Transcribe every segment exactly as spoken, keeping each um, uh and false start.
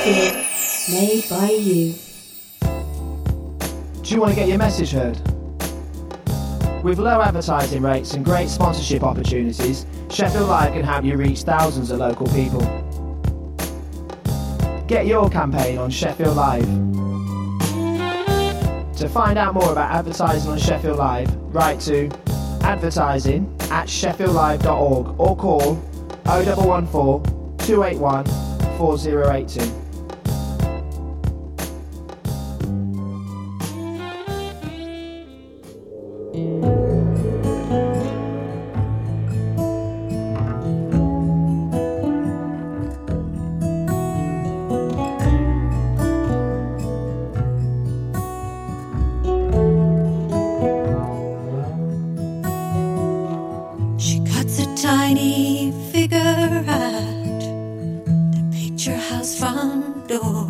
Radio, made by you. Do you want to get your message heard? With low advertising rates and great sponsorship opportunities, Sheffield Live can help you reach thousands of local people. Get your campaign on Sheffield Live. To find out more about advertising on Sheffield Live, write to advertising at sheffield live dot org or call oh one one four, two eight one, four oh eight two. Tiny figure at the picture house front door.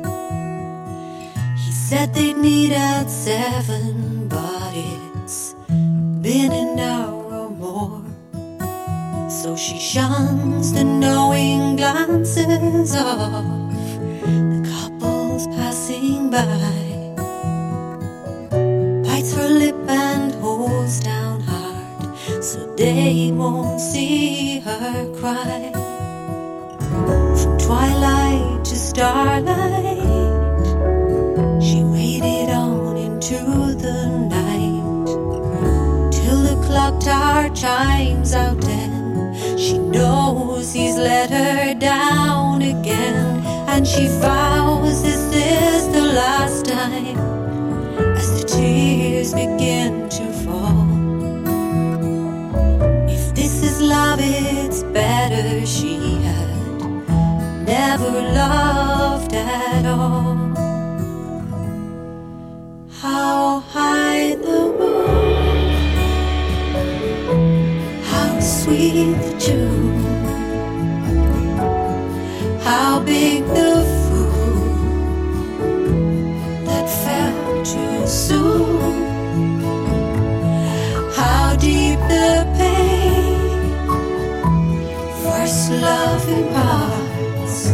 He said they'd meet at seven, but it's been an hour or more. So she shuns the knowing glances of the couples passing by, bites her lip and holds down so they won't see her cry. From twilight to starlight, she waited on into the night, till the clock tower chimes out and she knows he's let her down again. And she vows this is the last time, as the tears begin to fall. Love, it's better she had never loved at all. How high the moon, how sweet the tune, how big the fool that fell too soon, how deep the pain, first loving hearts.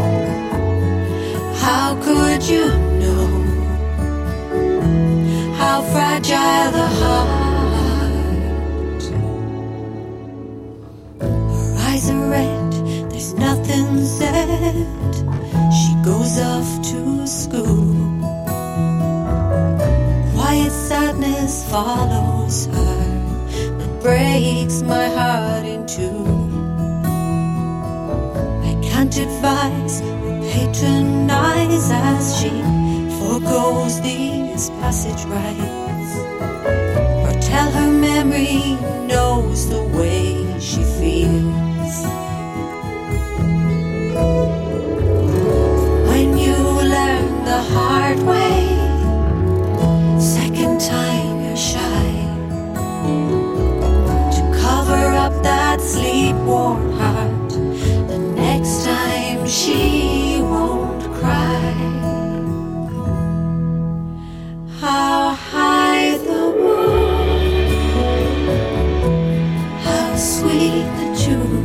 How could you know how fragile the heart? Her eyes are red, there's nothing said. She goes off to school. Quiet sadness follows her, that breaks my heart in two. Can't advise or patronize as she forgoes these passage rites, or tell her memory knows the way she feels. When you learn the hard way, second time you're shy to cover up that sleep-worn heart. Next time she won't cry. How high the moon, how sweet the tune,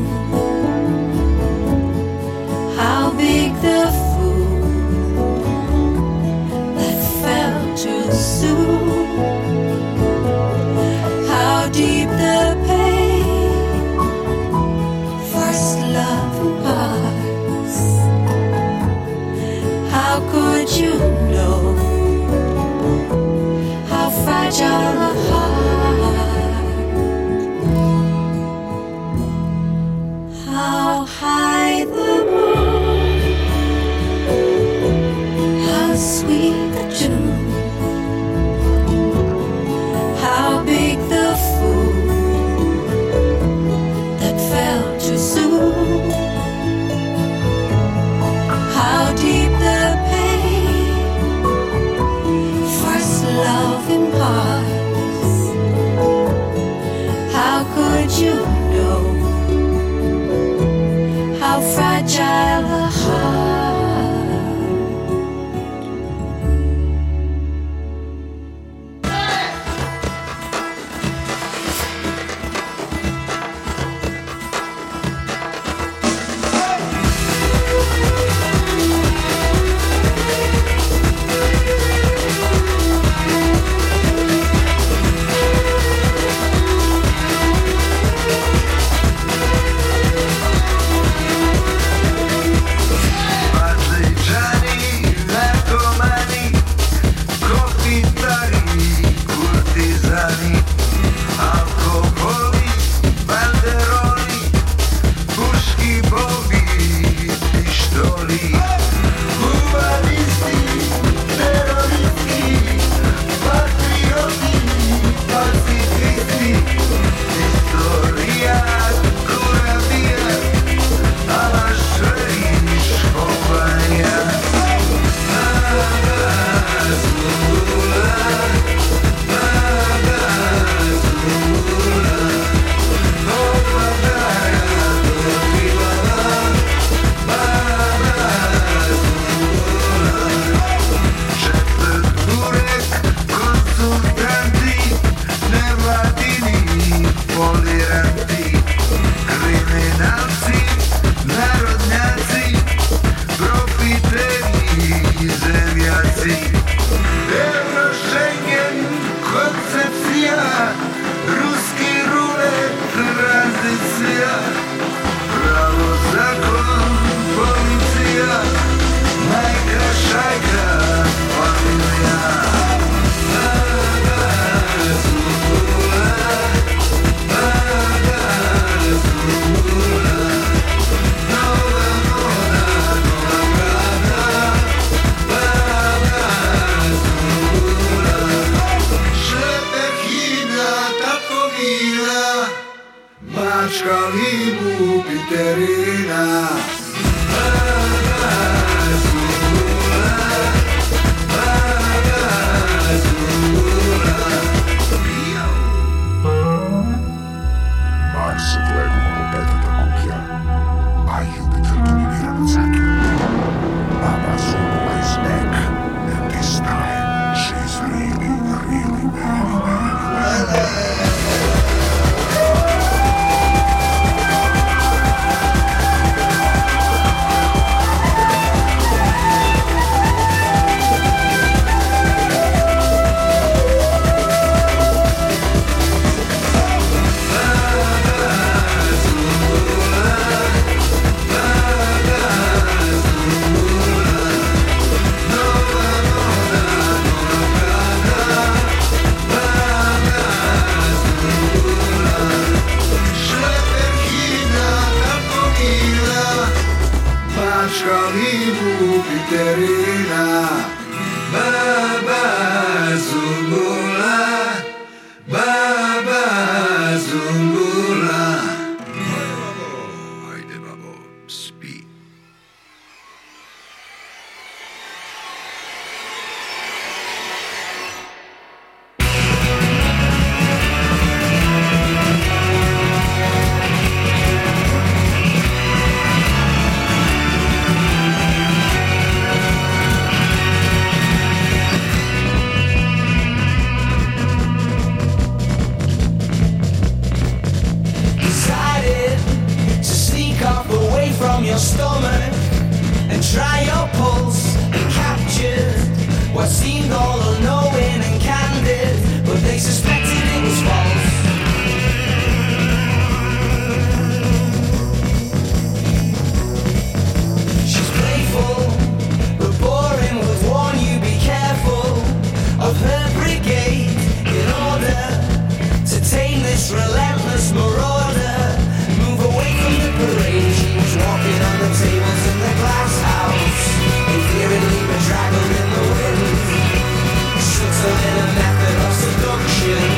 Caterina. Mars влегува во петата куќа, а Јупитер доминира над Сатурн. Baba Zulu is back, and this time she's really, really very, very well. Caterina, Baba Zungula, Baba Zungula. Ajde babo, spi. Your stomach and try your pulse and capture what seemed all unknowing and candid, but they suspected it was false. She's playful but boring, would warn you be careful of her brigade in order to tame this relentless marauder. Move away from the parade. She was walking on the tables in the glass house, inferiorly bedraggled in the wind, subtle in a method of seduction.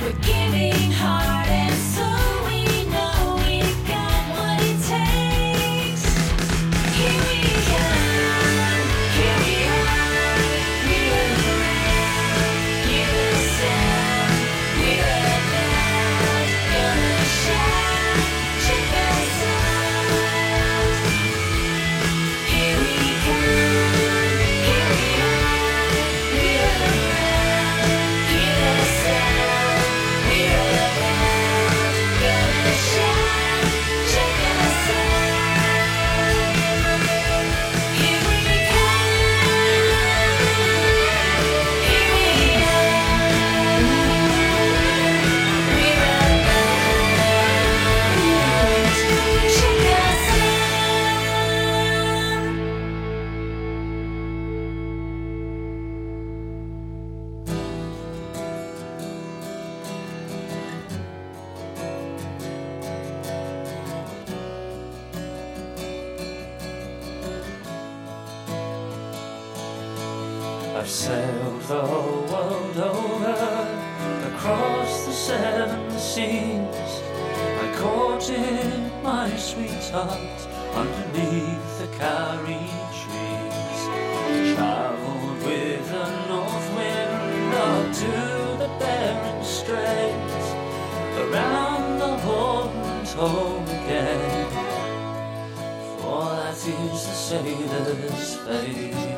I've sailed the whole world over, across the seven seas. I courted my sweetheart underneath the Karri trees. Travelled with the north wind up to the Bering Straits, around the Horn and home again. For that is the sailor's fate.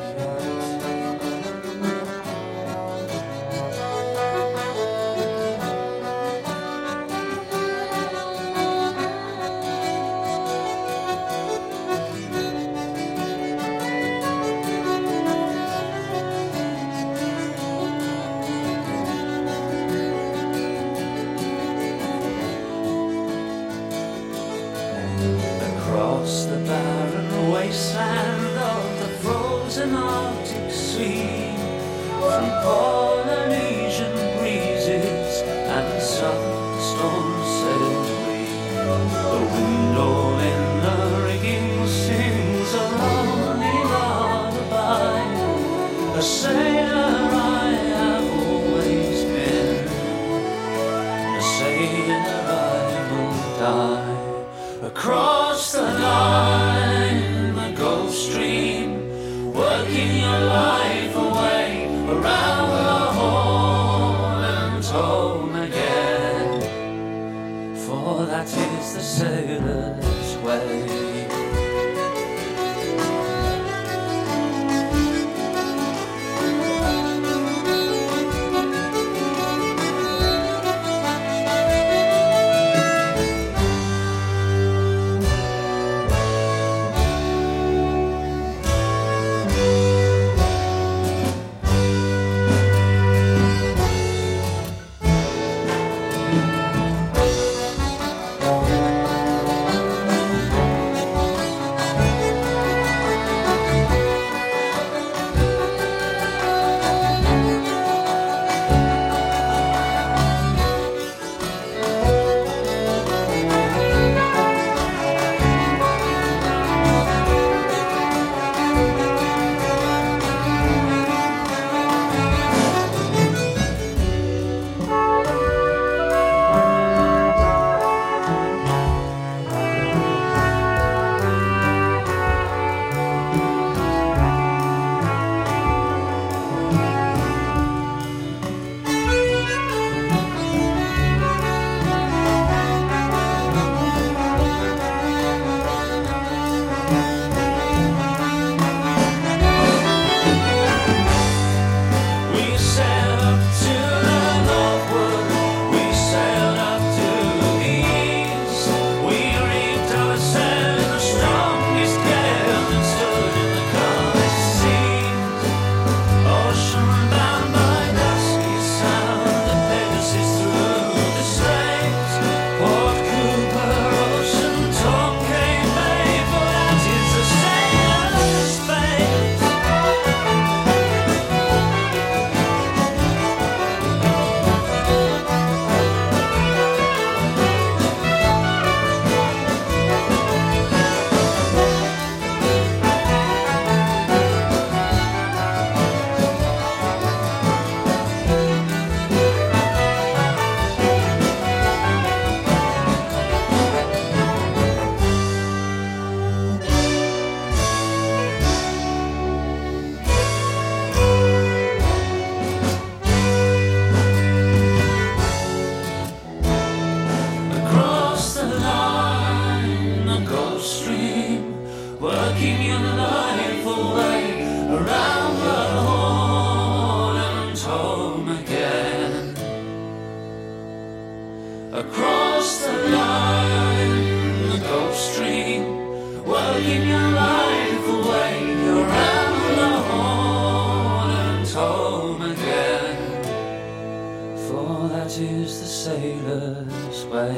Across the barren wasteland of the frozen Arctic Sea, from Polynesian breezes and southern storms sailed we. The wind all in the rigging sings a lonely lullaby. A sailor I have always been, a sailor I will die. Across the line, the Gulf Stream, working your life away, around the Horn and home again. For that is the sailor's way. across the line, the Gulf Stream, working your life away. You're out the horn and home again, for that is the sailor's way.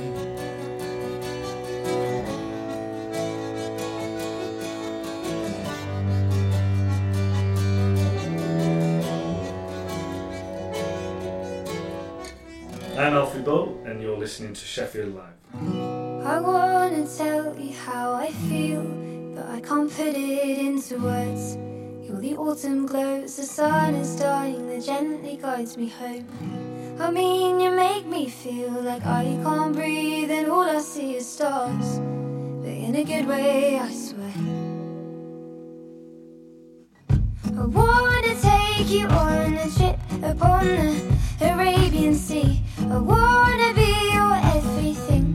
I'm Alfie Bow, and you're listening to Sheffield Live. I wanna tell you how I feel, but I can't put it into words. You're the autumn glows, the sun is dying, that gently guides me home. I mean, you make me feel like I can't breathe and all I see is stars, but in a good way, I swear. I wanna take you on a trip upon the Arabian Sea. I wanna be your everything.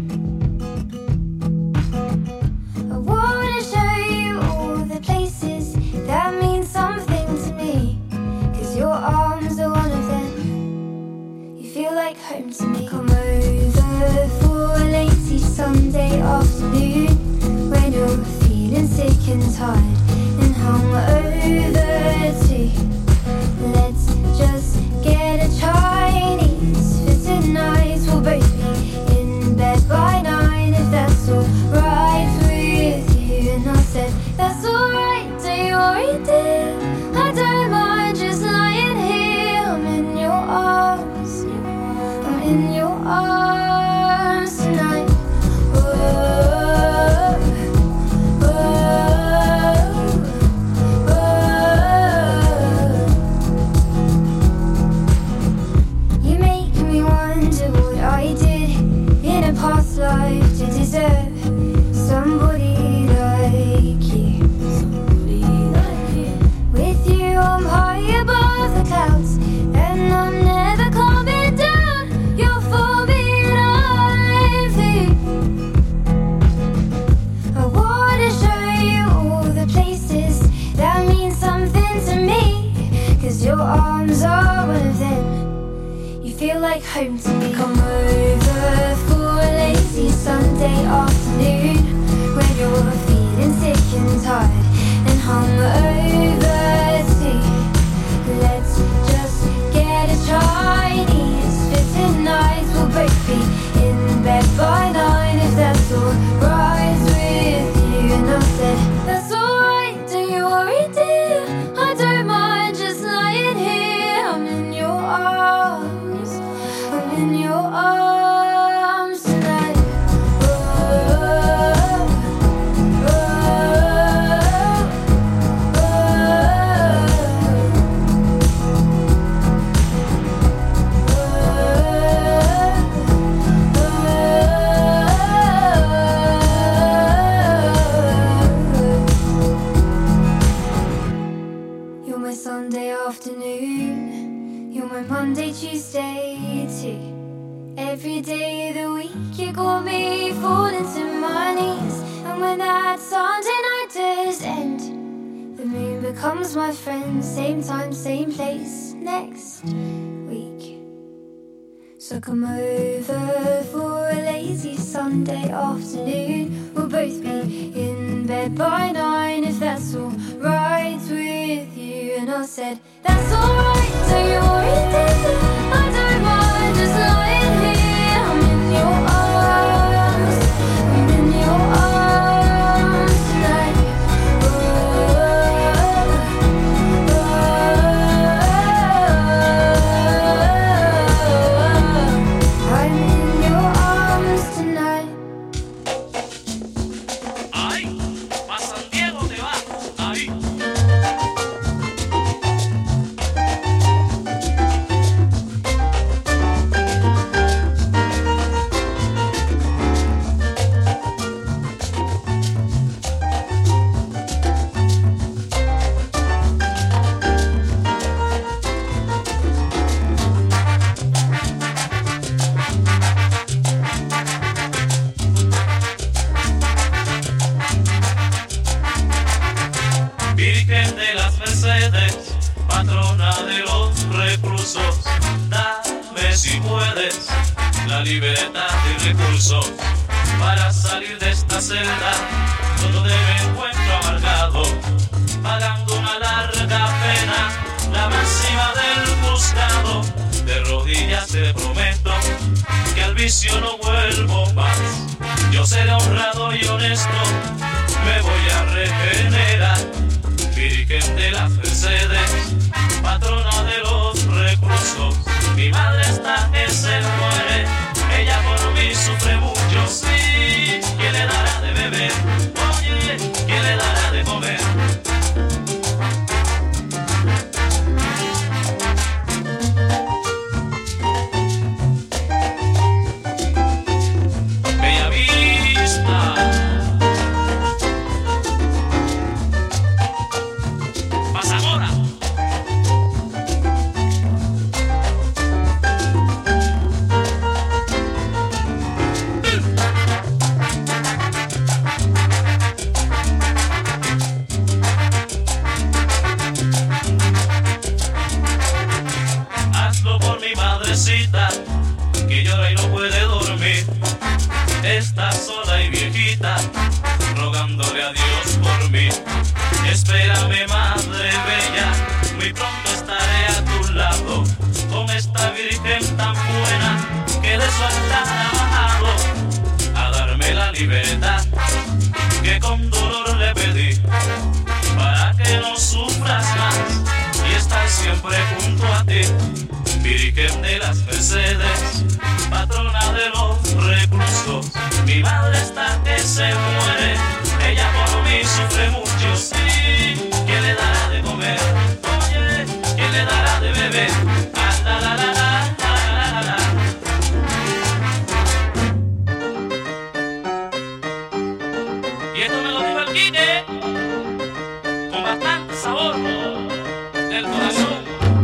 I wanna show you all the places that mean something to me, 'cause your arms are one of them. You feel like home to me. Come over for a lazy Sunday afternoon, when you're feeling sick and tired and hungover too. Let's just get a Chinese for tonight. We'll both be in bed by nine, if that's alright with you. And I said, that's alright, don't you worry dear, I don't mind just lying here. I'm in your arms, I'm in your arms tonight. Oh, oh, oh, oh. You make me wonder what I did in a past life to deserve somebody like you, somebody like you. With you I'm high above the clouds, and I'm never coming down. You're for me and I'm for you. I wanna show you all the places that mean something to me, 'cause your arms are one of them. You feel like home to me. Come over for a lazy Sunday afternoon, when you're feeling sick and tired and hungover too. Let's just get a Chinese for tonight. We'll both be in bed by nine, if that's alright with you. And I said, that's alright, don't you worry dear, I don't mind just lying here. I'm in your arms, I'm in your arms tonight. Oh, oh, oh, oh. You're my Sunday afternoon, you're my Monday, Tuesday too. Every day of the week you got me falling to my knees. And when that Sunday night does end, the moon becomes my friend. Same time, same place next week. So come over for a lazy Sunday afternoon. We'll both be in bed by nine, if that's alright with you. And I said, that's alright, don't you worry dear, I don't mind just lying here. I'm in your arms, I'm in your arms tonight. Oh, oh, oh, I'm in your arms tonight. Ay, pa' San Diego te vas, ahí. Virgen de las Mercedes, patrona de los reclusos, dame si puedes la libertad y recursos para salir de esta celda donde me encuentro amargado, pagando una larga pena, la máxima del juzgado. De rodillas te prometo que al vicio no vuelvo más. Yo seré honrado y honesto, me voy a regenerar. Virgen de las Mercedes, patrona de los reclusos, mi madre está que se muere, ella por mí sufre mucho. Sí, ¿quién le dará de beber? Oye, ¿quién le dará de comer? Bella Vista, Pasamora. Hazlo por mi madrecita, que llora y no puede dormir. Está sola y viejita, rogándole a Dios por mí. Espérame, madre bella, muy pronto estaré a tu lado, con esta virgen tan buena que de su altar ha bajado a darme la libertad que con dolor le pedí, para que no sufras más y estar siempre junto a ti. Virgen de las Mercedes, patrona de los reclusos, mi madre está que se muere, ella por mí sufre mucho. Sí, ¿quién le dará de comer? Oye, ¿quién le dará de beber? Ah, la, la, la, la, la, la, la. Y esto me lo dijo el Quique, con bastante sabor del corazón.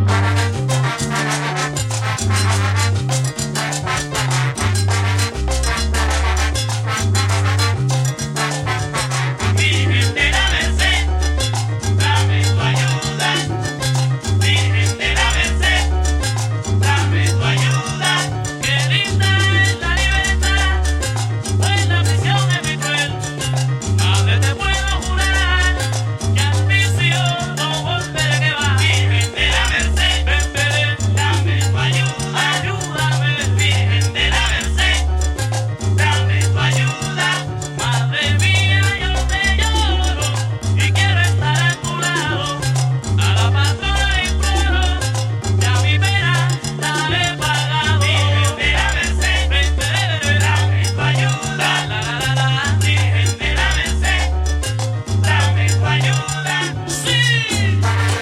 Virgen de la Merced, dame tu ayuda. Virgen de la Merced, dame tu ayuda. Qué linda es la libertad, pues la prisión es mi cruel. Madre, te puedo jurar que al vicio no volveré que va. Virgen de la Merced, ven, ven, dame tu ayuda. Ayúdame, Virgen de la Merced, dame tu ayuda. Madre mía, yo te lloro y quiero estar a tu lado. A la patrona imploro, ya mi pena la he pagado. Virgen de la Merced, ven, ven, dame tu ayuda. La, la, la, la. Virgen de la Merced, dame tu ayuda. Sí.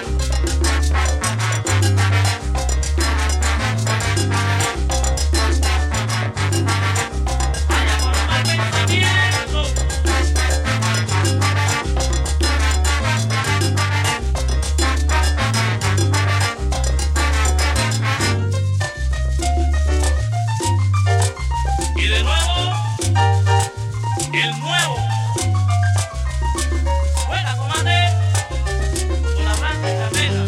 Vaya por un mal pensamiento. Y de nuevo, el nuevo. Buena, comandante. Una blanca y carnera.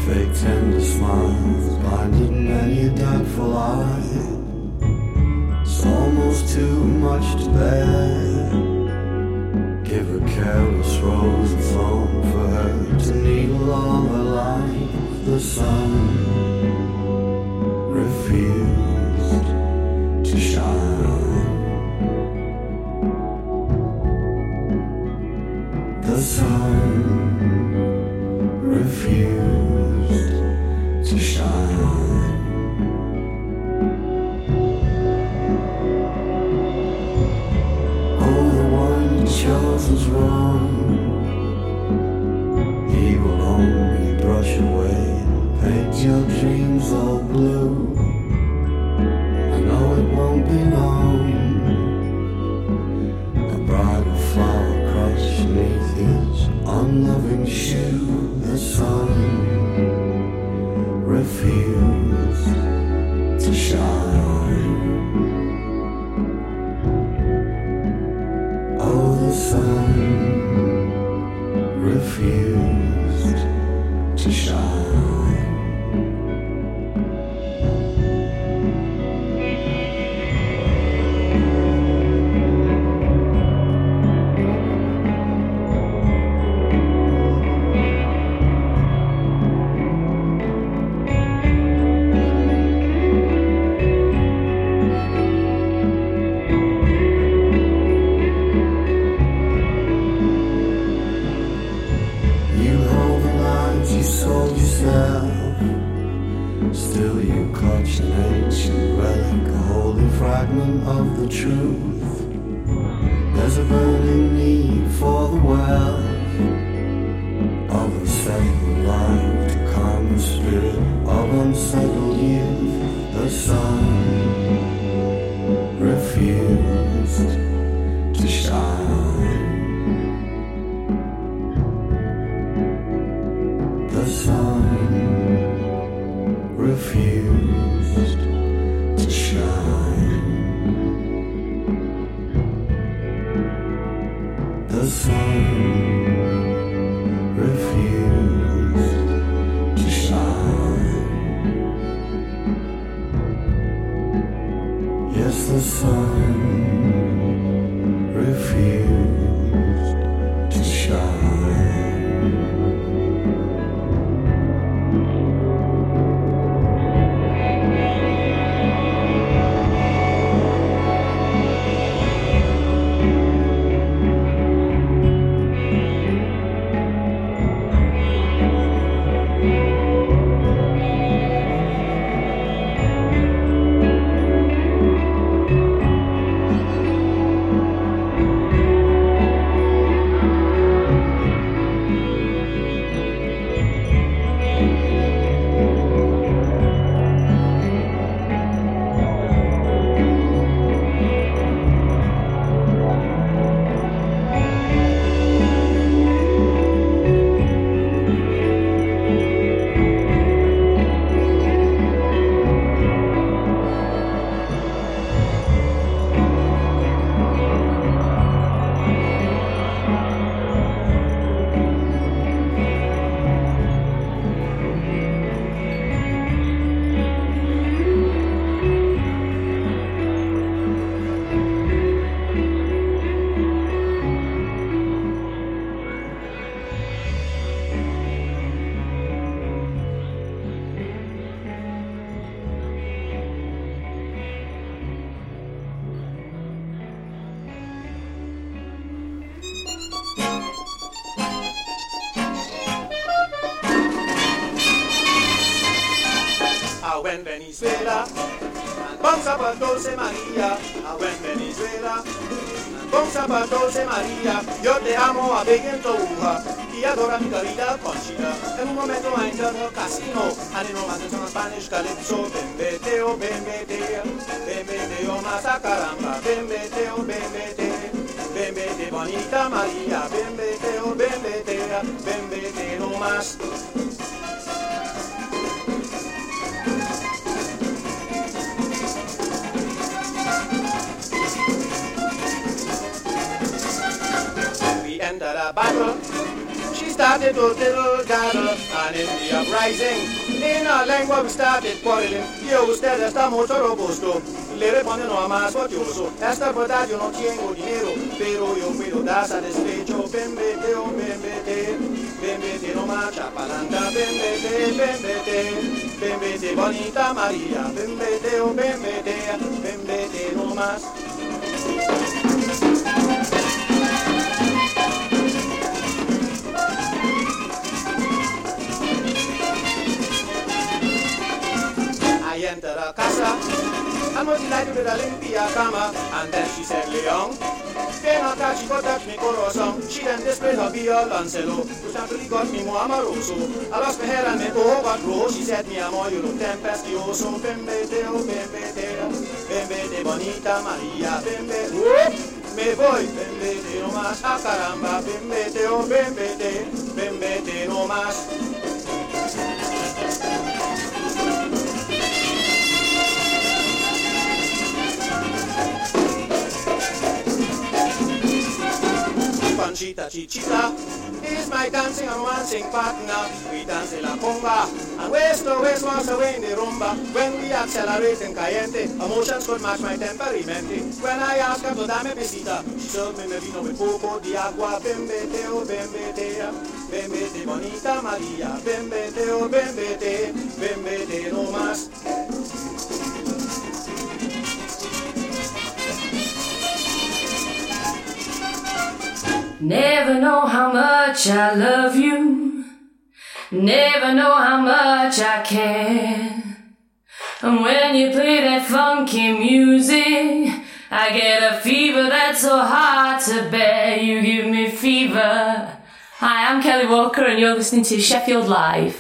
fake tender smiles blinded many a doubtful eye. It's almost too much to bear. Give a careless rose a thorn for her to needle all her life. The sun refused to shine. The sun refused to shine. Oh, the one you chose was wrong. He will only brush away, paint your dreams all blue. I know it won't be long. A bridal flower crushed beneath his unloving shoe. The sun refused to shine. Oh, the sun refused to shine. Still you clutch an ancient relic, a holy fragment of the truth. There's a burning need for the wealth of a settled life to calm the spirit of unsettled youth. The sun refused to shine. The sun refused to shine. The sun refused to shine. Yes, the sun refused to shine. En Venezuela, bon sabat Dulce María, en Venezuela, bon sabat Dulce María, yo te amo a Begin Touha, y adora mi querida Conchita. En un momento ainda no casino, animo más en Spanish Calypso, bembeteo, bembeteo, bembeteo más a caramba, bembeteo, bembeteo, bembete bonita María, bembeteo, bembetea, bembeteo más. End of the battle, she's started to little gather, and in the uprising, in our lengua we started quarreling. Io ustedes estamos solo gusto, le respondo a más fotioso. Esta verdad yo no tengo dinero, pero yo puedo dar satisfecho. Ven vete, oh ven vete, ven vete no marcha palanta. Ven vete, ven vete, ven vete bonita María. Ven vete, oh ven vete, ven vete no más. I entered her casa, and was delighted with a limpia cama. And then she said, Leon, then I thought she got touch me corazon. She then displayed her beer Lancelo, which actually got me more amoroso. I lost my hair and my oh got low. She said, mi amor, you look tempestioso. Bembete, oh bembete, bembete bonita Maria, bembete. Me voy, bembete no más, ah caramba, bembete, oh bembete, bembete no más. Panchita Chichita is my dancing and romancing partner. We dance la conga and west to west once away in the rumba. When we accelerate and caliente, emotions could match my temperamento. When I ask her to dame besita, she served me me vino with poco di agua. Bembete, oh bembete, bembete bonita Maria. Bembete, oh bembete, bembete no más. Never know how much I love you. Never know how much I care. And when you play that funky music, I get a fever that's so hard to bear. You give me fever. Hi, I'm Kelly Walker and you're listening to Sheffield Live.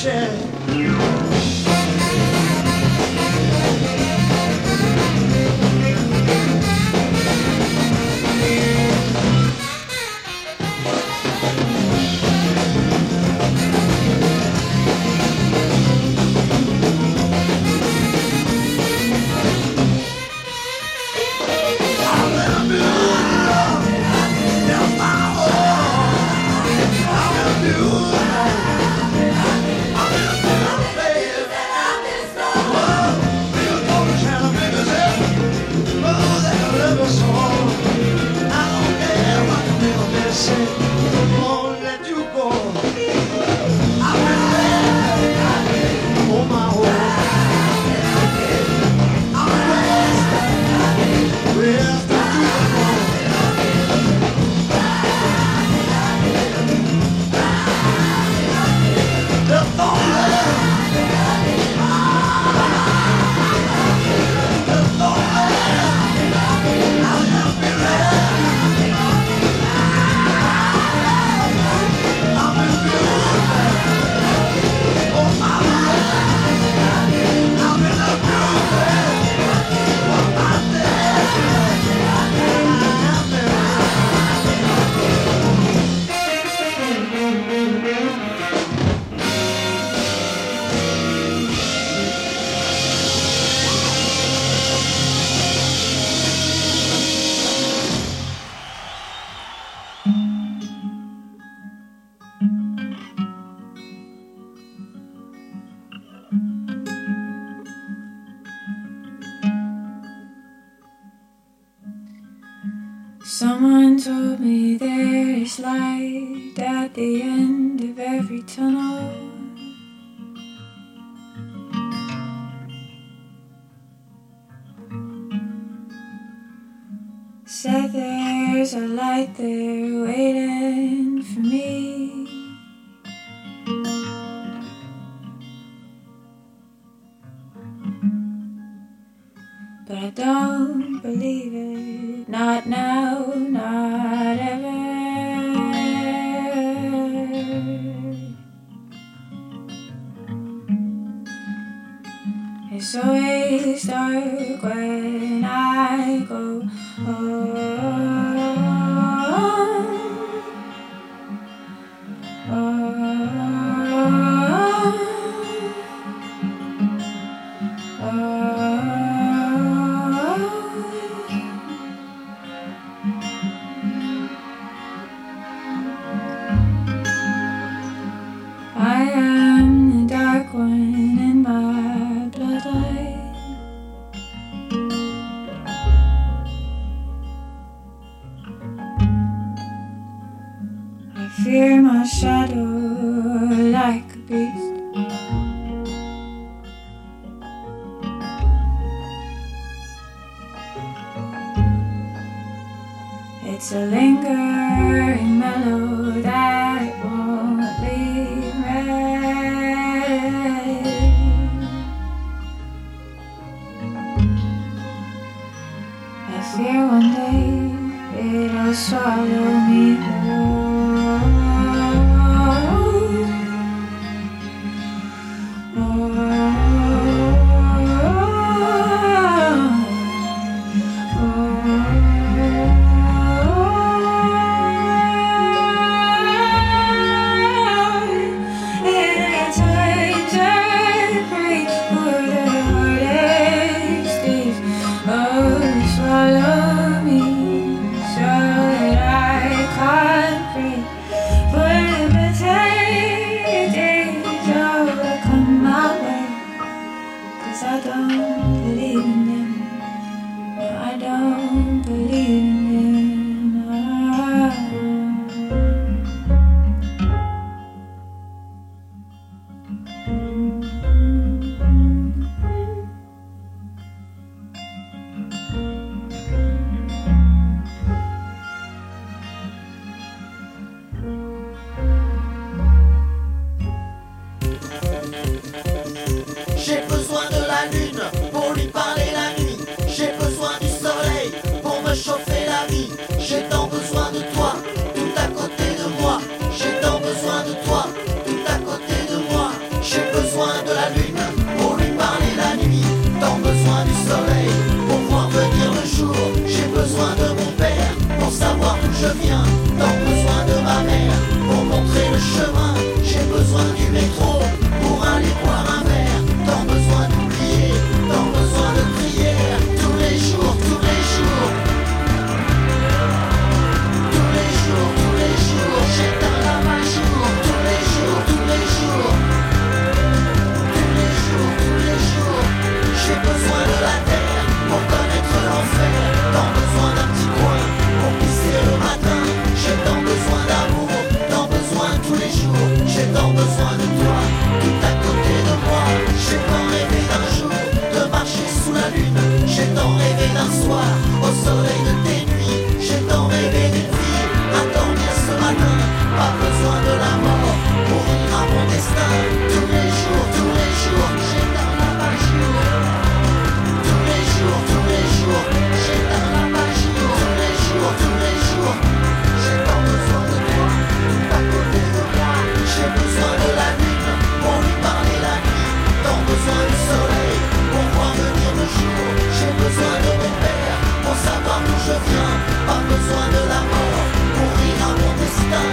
share. Someone told me there's light at the end of every tunnel. Said there's a light there waiting for me. But I don't believe it, not now, not ever. It's always dark when I go home. I am the dark one in my bloodline. I fear my shadow like a beast. It's a lingering mellow that won't leave me. I fear one day it'll swallow me whole. Oh, jours, j'ai tant besoin de toi, tout à côté de moi. J'ai tant rêvé d'un jour de marcher sous la lune. J'ai tant rêvé d'un soir au soleil de tes nuits. J'ai tant rêvé d'une vie à dormir ce matin. Pas besoin de la mort pour rire à mon destin. Tous les jours, tous les jours, j'ai dans la page. Tous les jours, tous les jours, j'ai dans la page. Tous les jours, tous les jours, j'ai tant besoin de toi, tout à côté de moi. J'ai besoin de la lune pour lui parler la nuit. Tant besoin du soleil pour voir venir le jour. J'ai besoin de mon père pour savoir d'où je viens. Pas besoin de la mort pour rire à mon destin.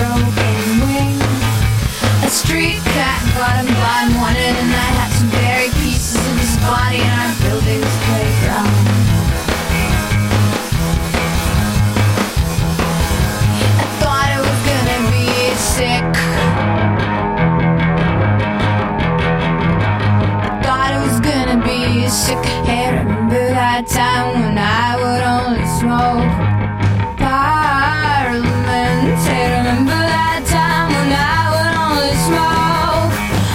Street cat got him blind, wanted, and I had some very you sick. Hey, remember that time when I would only smoke Parliament? Hey, remember that time when I would only smoke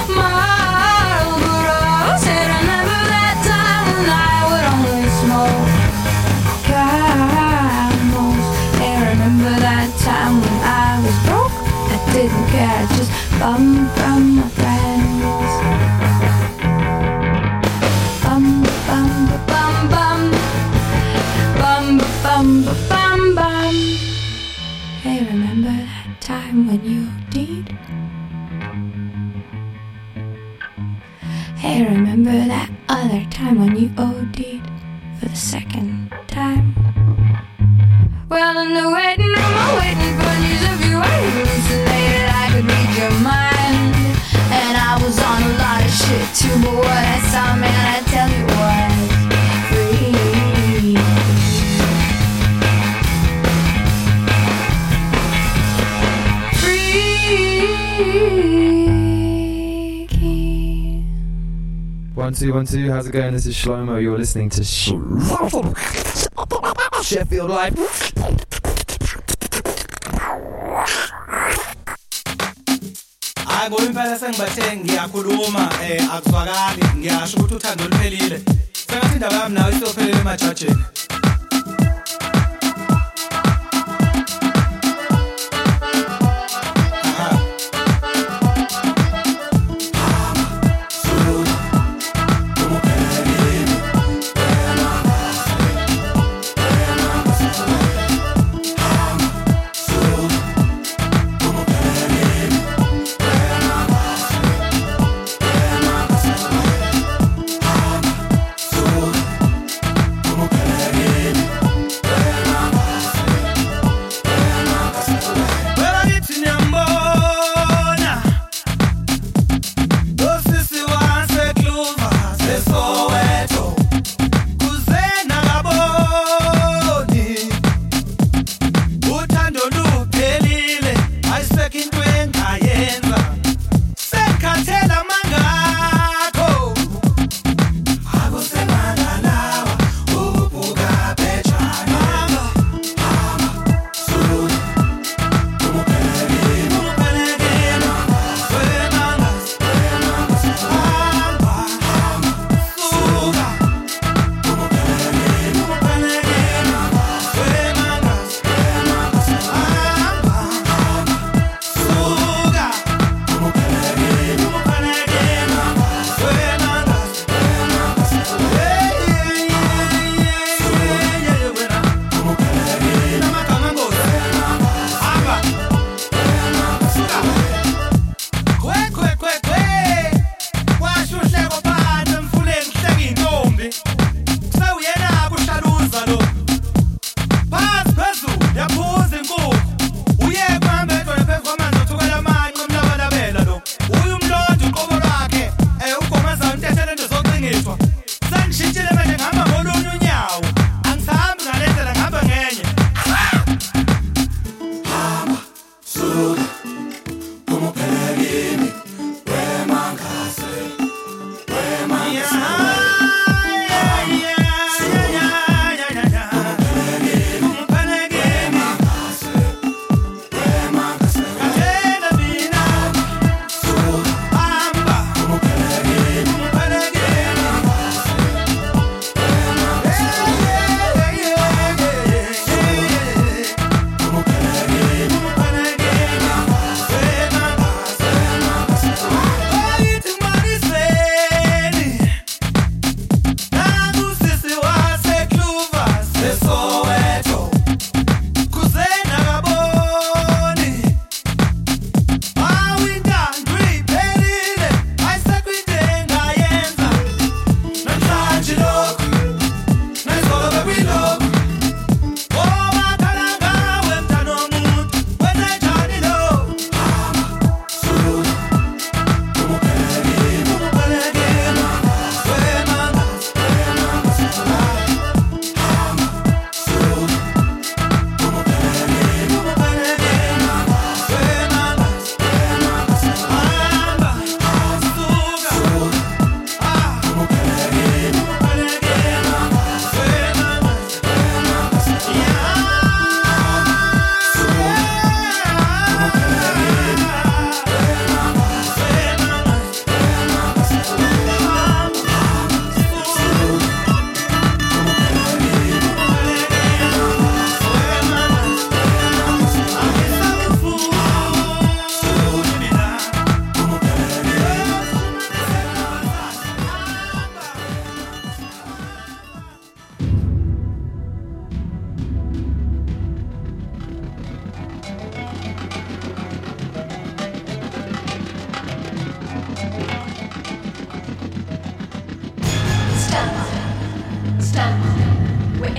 Marlboros? Hey, remember that time when I would only smoke Camels? Hey, remember that time when I was broke? I didn't care, just bum from my friends. Bum bum bum bum bum bum bum bum. Hey, remember that time when you OD'd? Hey, remember that other time when you OD'd for the second time? Well, in the waiting room, I'm waiting for news of you. I hallucinated, I could read your mind. And I was on a lot of shit too, but what I saw, man, I tell you was free. Freaky. One, two, one, two. How's it going? This is Shlomo. You're listening to Sh- Sheffield Live. Hayi impela sengibathe ngiyakhuluma eh akuzwakali ngiyasho ukuthi uthando luphelile. Sengathi indaba yami nawe isophelele emajajeni.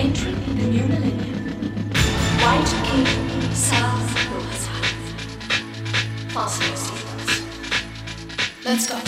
entering the new millennium. White King, South Hillside. Fasten your seatbelts. Let's go.